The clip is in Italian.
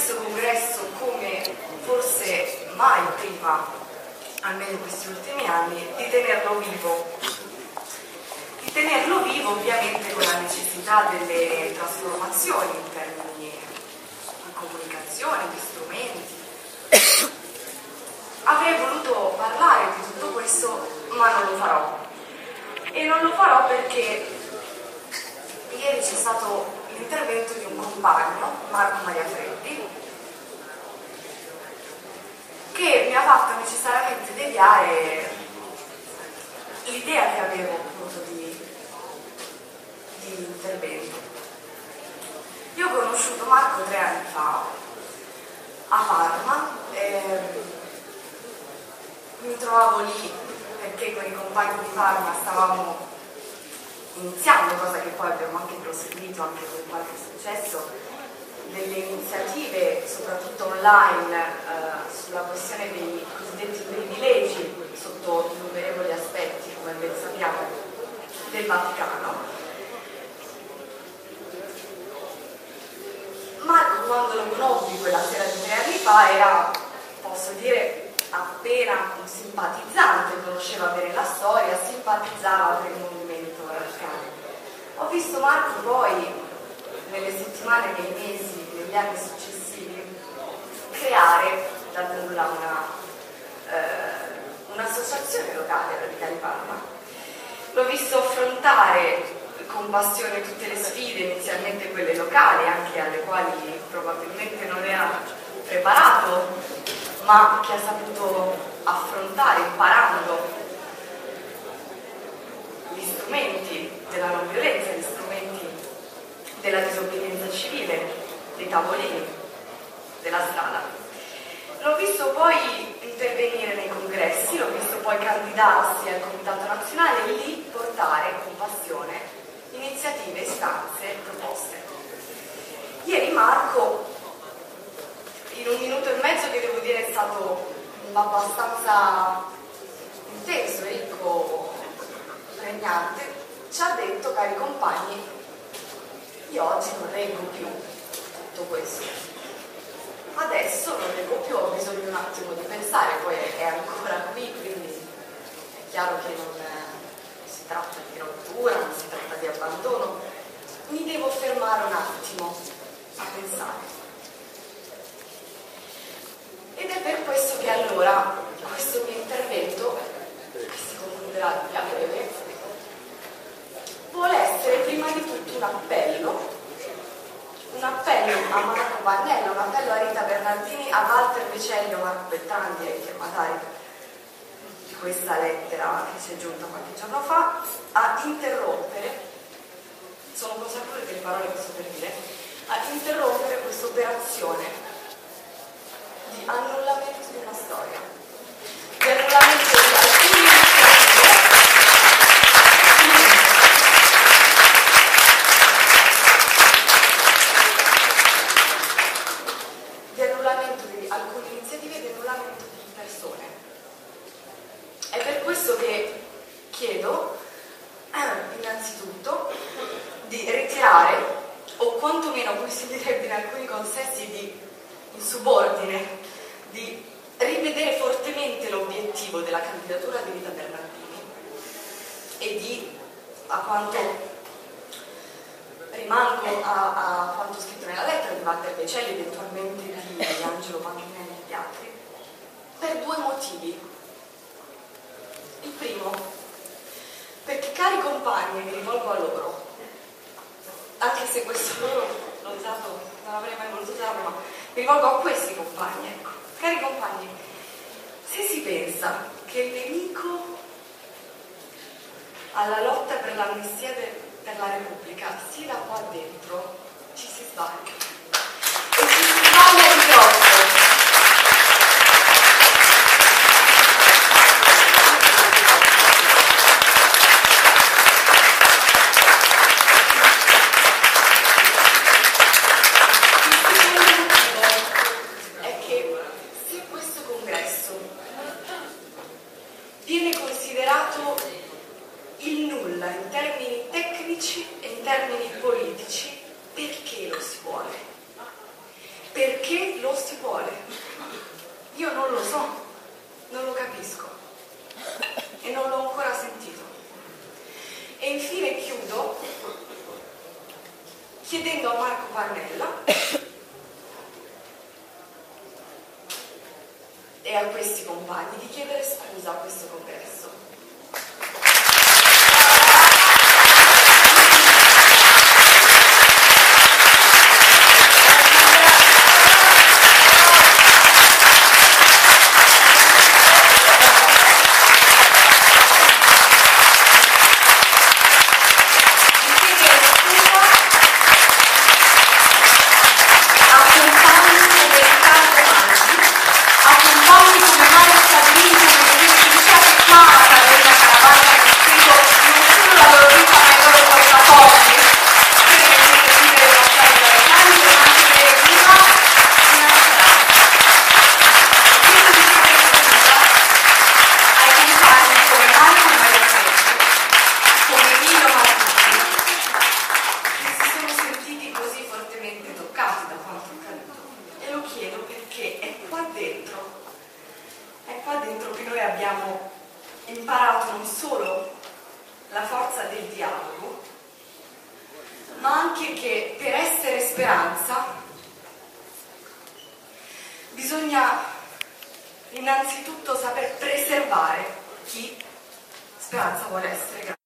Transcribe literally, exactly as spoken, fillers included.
questo congresso, come forse mai prima, almeno in questi ultimi anni, di tenerlo vivo. Di tenerlo vivo ovviamente con la necessità delle trasformazioni in termini di comunicazione, di strumenti. Avrei voluto parlare di tutto questo, ma non lo farò. E non lo farò perché ieri c'è stato l'intervento di un compagno, Marco Maria Freddi, che mi ha fatto necessariamente deviare l'idea che avevo appunto di, di intervento. Io ho conosciuto Marco tre anni fa a Parma, e mi trovavo lì perché con i compagni di Parma stavamo iniziando, cosa che poi abbiamo anche proseguito anche con qualche successo, delle iniziative soprattutto online eh, sulla questione dei cosiddetti privilegi sotto innumerevoli aspetti, come ben sappiamo, del Vaticano. Marco, quando lo conobbi quella sera di tre anni fa, era, posso dire, appena un simpatizzante, conosceva bene la storia, simpatizzava per il movimento radicale. Ho visto Marco poi, nelle settimane, nei mesi, negli anni successivi, creare da nulla una, eh, un'associazione locale Radicali Parma. L'ho visto affrontare con passione tutte le sfide, inizialmente quelle locali, anche alle quali probabilmente non era preparato, ma che ha saputo affrontare imparando gli strumenti della non violenza, gli strumenti della disobbedienza civile, dei tavolini, della strada. L'ho visto poi intervenire nei congressi, l'ho visto poi candidarsi al Comitato Nazionale e lì portare con passione iniziative, istanze, proposte. Ieri Marco, in un minuto e mezzo che devo dire è stato abbastanza intenso, ricco, pregnante, ci ha detto: cari compagni, io oggi non reggo più tutto questo, adesso non reggo più, ho bisogno un attimo di pensare, poi è ancora qui, quindi è chiaro che non si tratta di rottura, non si tratta di abbandono, mi devo fermare un attimo a pensare. Ed è per questo che allora questo mio intervento, che si concluderà a breve, vuole essere prima di tutto un appello, un appello a Marco Pannella, un appello a Rita Bernardini, a Walter Vecelli, a Marco Beltrán, direi firmatari di questa lettera che ci è giunta qualche giorno fa, a interrompere, sono consapevole delle parole che sto per dire, a interrompere questa operazione di annullamento di una storia, di annullamento di alcuni di annullamento di alcune iniziative e di annullamento di persone. È per questo che chiedo innanzitutto di ritirare, o quantomeno, come si direbbe in alcuni consessi, di in subordine, di rivedere fortemente l'obiettivo della candidatura di Rita Bernardini e di, a quanto rimango a, a quanto scritto nella lettera di Walter Vecelli, eventualmente di Angelo Panchinelli e di altri, per due motivi. Il primo, perché cari compagni, mi rivolgo a loro, anche se questo loro l'ho usato, non avrei mai voluto usarlo, ma mi rivolgo a questi compagni, ecco. Cari compagni, se si pensa che il nemico alla lotta per l'amnistia per la Repubblica sia da qua dentro, ci si sbaglia. E ci si sbaglia di troppo. Viene considerato il nulla in termini tecnici e in termini politici, perché lo si vuole? Perché lo infine chiudo chiedendo a Marco Pannella e a questi compagni di chiedere scusa a questo congresso. Abbiamo imparato non solo la forza del dialogo, ma anche che per essere speranza bisogna innanzitutto saper preservare chi speranza vuole essere.